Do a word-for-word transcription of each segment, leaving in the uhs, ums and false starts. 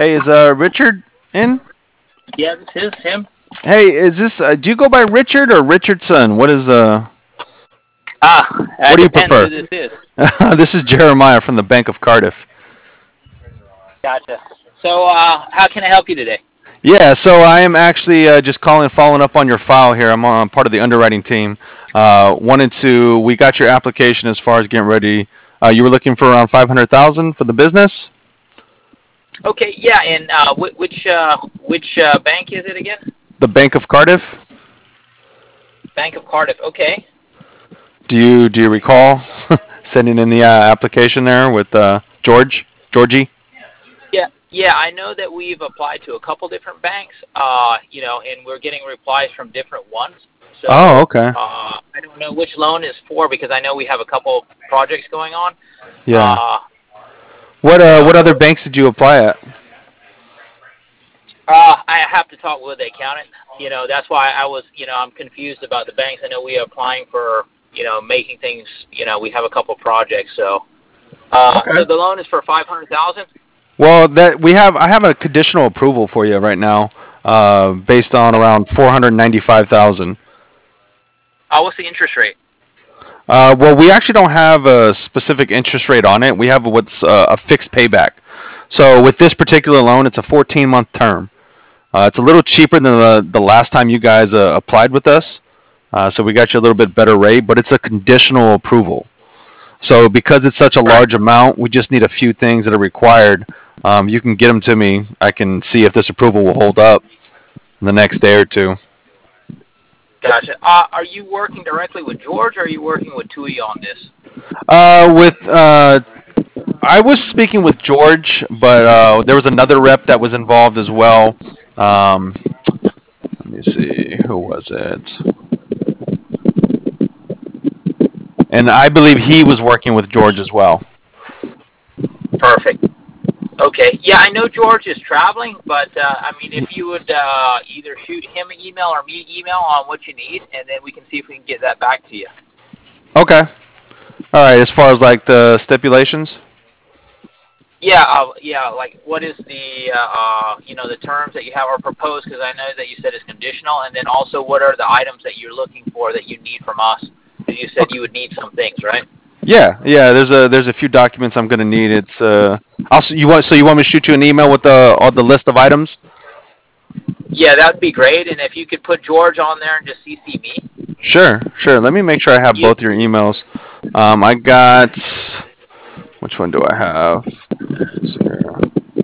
Hey, is uh Richard in? Yeah, this is him. Hey, is this? Uh, do you go by Richard or Richardson? What is uh? Ah, What that do you depends prefer? who this is. This is Jeremiah from the Bank of Cardiff. Gotcha. So, uh, how can I help you today? Yeah, so I am actually uh, just calling, following up on your file here. I'm on part of the underwriting team. Uh, wanted to, we got your application as far as getting ready. Uh, you were looking for around five hundred thousand for the business. Okay, yeah, and uh, wh- which uh, which uh, bank is it again? The Bank of Cardiff. Bank of Cardiff. Okay. Do you do you recall sending in the uh, application there with uh, George Georgie? Yeah, yeah, I know that we've applied to a couple different banks. Uh, you know, and we're getting replies from different ones. Oh, So, okay. uh, I don't know which loan is for because I know we have a couple projects going on. Yeah. Uh, What you uh know, what other banks did you apply at? Uh, I have to talk with the accountant. You know, that's why I was, you know, I'm confused about the banks. I know we are applying for, you know, making things, you know, we have a couple projects. So, uh, Okay. so the loan is for five hundred thousand. Well, that we have I have a conditional approval for you right now, uh, based on around four hundred ninety-five thousand. Uh, what's the interest rate? Uh, well, we actually don't have a specific interest rate on it. We have what's uh, a fixed payback. So with this particular loan, it's a fourteen month term. Uh, it's a little cheaper than the, the last time you guys uh, applied with us. Uh, so we got you a little bit better rate, but it's a conditional approval. So because it's such a Right. large amount, we just need a few things that are required. Um, you can get them to me. I can see if this approval will hold up in the next day or two. Gotcha. Uh, are you working directly with George, or are you working with Tui on this? Uh, with uh, I was speaking with George, but uh, there was another rep that was involved as well. Um, let me see, who was it? And I believe he was working with George as well. Perfect. Okay. Yeah, I know George is traveling, but uh, I mean, if you would uh, either shoot him an email or me an email on what you need, and then we can see if we can get that back to you. Okay. All right. As far as like the stipulations. Yeah, uh, yeah. Like, what is the uh, uh, you know the terms that you have or proposed? Because I know that you said it's conditional, and then also what are the items that you're looking for that you need from us? Because you said Okay. you would need some things, right? Yeah, yeah. There's a there's a few documents I'm gonna need. It's uh. Also, you want so you want me to shoot you an email with the all the list of items? Yeah, that'd be great. And if you could put George on there and just C C me, Sure, sure. Let me make sure I have you both your emails. Um, I got which one do I have? Let's see here.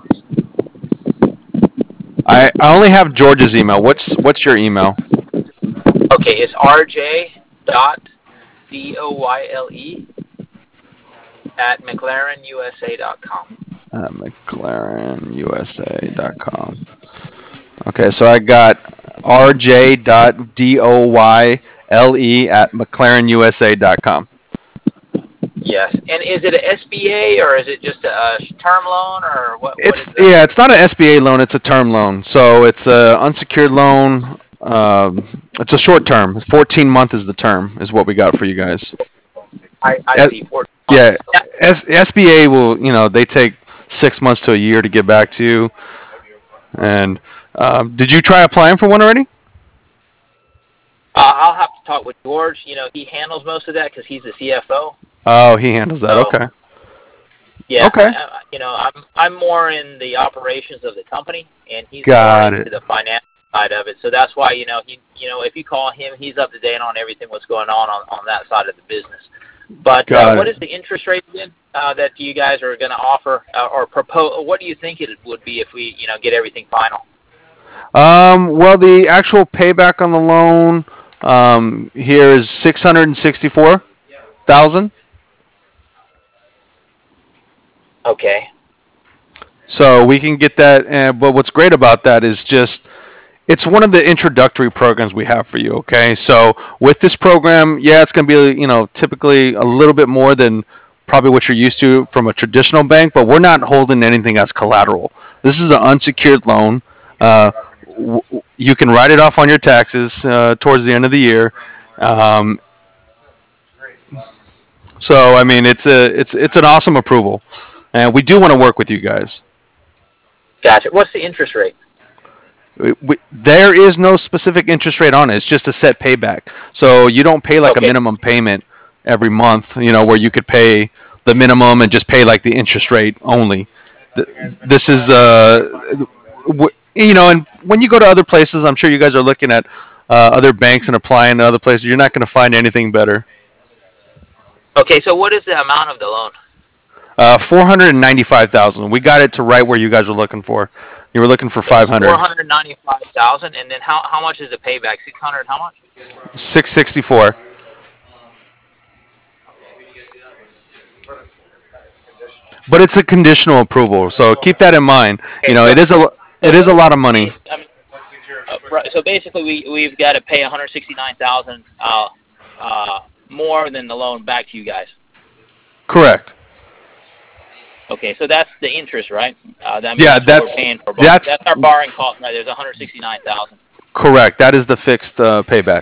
I I only have George's email. What's what's your email? okay? It's R J dot D O Y L E at McLaren U S A dot com. At McLaren U S A dot com. Okay, so I got R J dot D O Y L E at McLaren U S A dot com. Yes. And is it a S B A or is it just a, a term loan or what? What is It's the? yeah, it's not an S B A loan. It's a term loan. So it's a unsecured loan. Um, it's a short term. fourteen month is the term. Is what we got for you guys. I, I Uh, see. Four months. yeah, S- SBA will. You know, they take six months to a year to get back to you. And um, did you try applying for one already? Uh, I'll have to talk with George. You know, he handles most of that because he's the C F O. Oh, he handles that. So Okay. yeah, I, Okay. I, you know, I'm I'm more in the operations of the company, and he's more Got into it. the finance side of it. So that's why you know he you know if you call him, he's up to date on everything what's going on on, on that side of the business. But uh, Got what it. is the interest rate again uh, that you guys are going to offer uh, or propose? What do you think it would be if we you know get everything final? Um, well, the actual payback on the loan um, here is six hundred and sixty-four thousand. Okay. So we can get that. And but what's great about that is just it's one of the introductory programs we have for you. Okay, so with this program, yeah, it's going to be you know typically a little bit more than probably what you're used to from a traditional bank, but we're not holding anything as collateral. This is an unsecured loan. Uh, w- you can write it off on your taxes uh, towards the end of the year. Um, so I mean, it's a it's it's an awesome approval, and we do want to work with you guys. Gotcha. What's the interest rate? We, we, there is no specific interest rate on it. It's just a set payback. So you don't pay like a Okay. minimum payment every month, you know, where you could pay the minimum and just pay like the interest rate only. Th- This is, uh, w- you know, and when you go to other places, I'm sure you guys are looking at uh, other banks and applying to other places. You're not going to find anything better. Okay. So what is the amount of the loan? Uh, four hundred ninety-five thousand. We got it to right where you guys were looking for. You were looking for It's five hundred. four hundred ninety-five thousand, and then how how much is the payback? Six hundred. How much? six sixty-four. But it's a conditional approval, so keep that in mind. You Okay. know, So it is a so it is a lot of the money. I mean, uh, right. So basically, we we've got to pay one hundred sixty-nine thousand uh uh more than the loan back to you guys. Correct. Okay. So that's the interest, right? Uh, I mean, Yeah, that's what we're that's paying for borrowing. that's That's our borrowing cost, right? There's one hundred sixty-nine thousand. correct. That is the fixed uh, payback.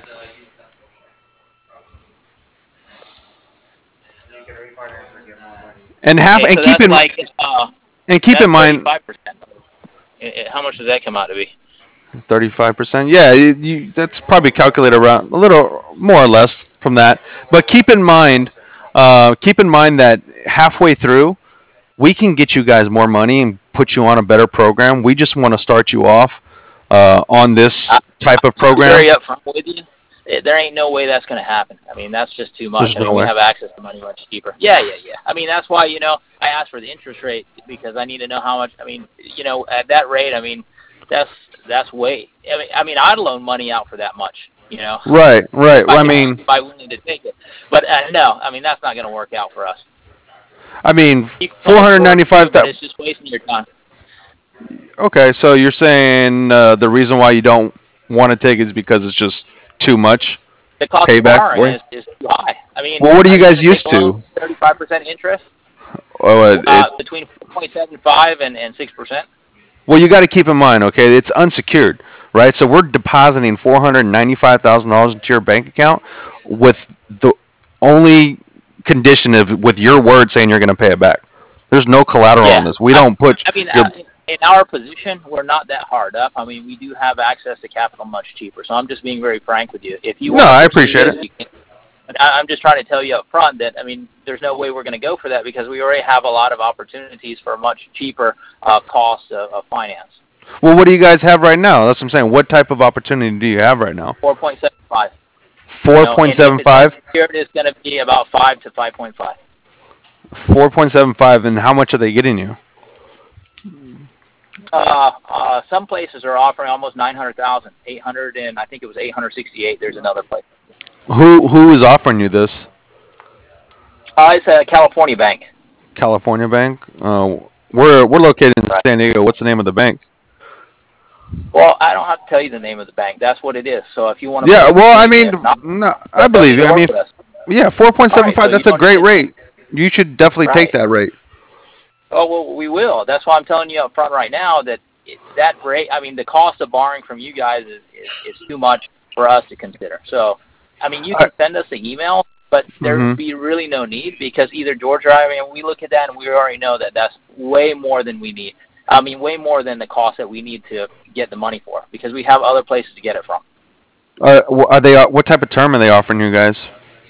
And have Okay. and So keep that's in like uh and keep in that's mind thirty-five percent. How much does that come out to be? thirty-five percent. Yeah, you, you, that's probably calculated around a little more or less from that. But keep in mind, uh, keep in mind that halfway through, we can get you guys more money and put you on a better program. We just want to start you off uh, on I, this type of I'll be program. very upfront with you. Eh, There ain't no way that's going to happen. I mean, that's just too much. There's I mean, no we way. have access to money much cheaper. Yeah, yeah, yeah. I mean, that's why, you know, I asked for the interest rate because I need to know how much. I mean, you know, at that rate, I mean, that's that's way. I mean, I mean, I'd loan money out for that much. You know, Right, right. if I Well, I if mean, I willing to take it. But uh, no, I mean, that's not going to work out for us. I mean, You can come forward to four hundred ninety-five. it, but That it's just wasting your time. okay. So you're saying uh, the reason why you don't want to take it is because it's just too much The cost of payback borrowing for you. is, is too high. I mean, Well, what are are you you going guys to take used a loan to? with thirty-five percent interest? Oh, it, it Uh, between four point seven five and, and six percent. well, you got to keep in mind, okay, it's unsecured, right? So we're depositing four hundred ninety-five thousand dollars into your bank account with the only condition of with your word saying you're going to pay it back. There's no collateral on Yeah, this. We I, don't put I mean, your uh, in our position, we're not that hard up. I mean, we do have access to capital much cheaper. So I'm just being very frank with you. If you No, want to I pursue appreciate this, it. you can. But I- I'm just trying to tell you up front that I mean, there's no way we're going to go for that because we already have a lot of opportunities for much cheaper uh, cost of, of finance. Well, what do you guys have right now? That's what I'm saying. What type of opportunity do you have right now? four point seven five. You know, and if it's four point seven five? unsecured, it's going to be about five to five point five. four point seven five, and how much are they getting you? Uh, uh, some places are offering almost nine hundred thousand, eight hundred, and I think it was eight hundred sixty-eight. There's another place. Who who is offering you this? Uh, it's a California bank. California bank? Uh, we're we're located in Right. San Diego. What's the name of the bank? Well, I don't have to tell you the name of the bank. That's what it is. So if you want to put Yeah, up the well, I name, mean, if not, no, I don't, don't believe need you. to I work mean, with us. yeah, All right. four point seven five, So you that's a don't need great to. rate. You should definitely take Right. that rate. Oh well, we will. That's why I'm telling you up front right now that it, that rate. I mean, the cost of borrowing from you guys is, is, is too much for us to consider. So, I mean, you I, can send us an email, but there hmm would be really no need because either George or I, I mean, we look at that and we already know that that's way more than we need. I mean, way more than the cost that we need to get the money for because we have other places to get it from. Uh, wh- are they? uh, What type of term are they offering you guys?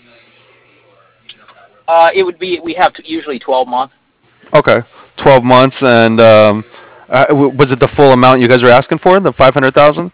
Uh, it would be we have to, usually twelve months. Okay, twelve months, and um, uh, w- was it the full amount you guys were asking for? The five hundred thousand?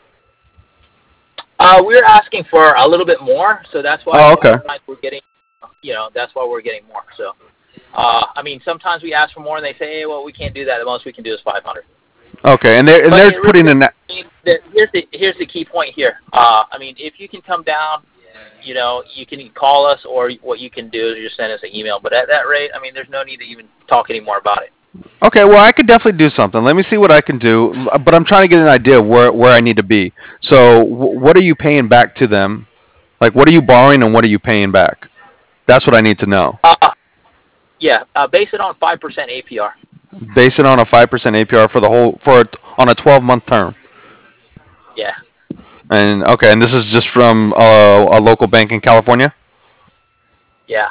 Uh, we're asking for a little bit more, so that's why Oh, okay. sometimes we're getting, you know, that's why we're getting more. So, uh, I mean, sometimes we ask for more, and they say, hey, well, we can't do that. The most we can do is five hundred. Okay, and they're and But they're it putting really, in that. I mean, the, here's the here's the key point here. Uh, I mean, if you can come down, you know, you can call us, or what you can do is just send us an email. But at that rate, I mean, there's no need to even talk anymore about it. Okay, well, I could definitely do something. Let me see what I can do, l- but I'm trying to get an idea of where where I need to be. So, wh- what are you paying back to them? Like, what are you borrowing and what are you paying back? That's what I need to know. Uh, yeah, uh, base it on five percent A P R. Base it on a five percent A P R for the whole for a, on a twelve month term. Yeah, And okay, and this is just from uh, a local bank in California. yeah.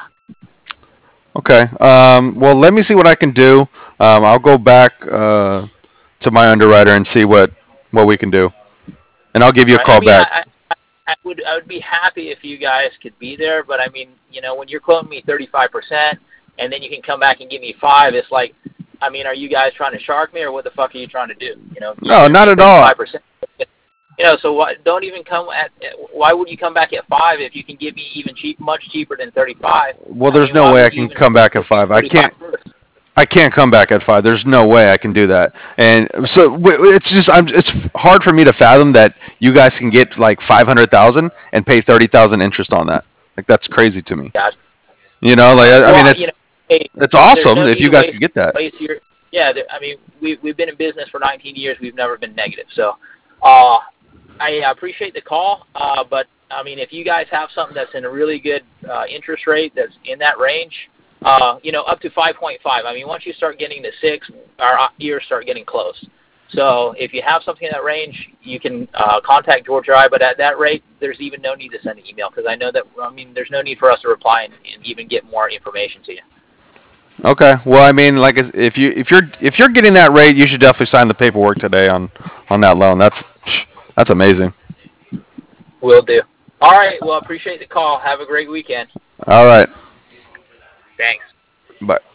Okay. Um, well, let me see what I can do. Um, I'll go back uh, to my underwriter and see what what we can do, and I'll give you a Right. I call mean, back. I, I, I would I would be happy if you guys could be there, but I mean, you know, when you're quoting me thirty-five percent, and then you can come back and give me five, it's like, I mean, are you guys trying to shark me, or what the fuck are you trying to do? You know, you No, give not me at all. thirty-five percent. You know, so why, don't even come at. Why would you come back at five if you can give me even cheap, much cheaper than thirty-five? Well, I there's mean, no why way I would you can even come back at give me five. I thirty-five can't. first? I can't come back at five. There's no way I can do that. And so w- it's just I'm it's hard for me to fathom that you guys can get like five hundred thousand and pay thirty thousand interest on that. Like that's crazy to me. Gosh. You know, like Uh, I I mean well, you it's know, hey, it's there, there's awesome no if need you to guys could waste get that. waste your. Yeah, there, I mean, we we've been in business for nineteen years. We've never been negative. So, uh, I appreciate the call. Uh, but I mean, if you guys have something that's in a really good uh, interest rate that's in that range, uh, you know, up to five point five. I mean, once you start getting to six, our ears start getting close. So if you have something in that range, you can uh, contact George or I. But at that rate, there's even no need to send an email because I know that. I mean, there's no need for us to reply and, and even get more information to you. Okay. Well, I mean, like if you if you're if you're getting that rate, you should definitely sign the paperwork today on on that loan. That's that's amazing. Will do. All right. Well, appreciate the call. Have a great weekend. All right. Thanks. Bye.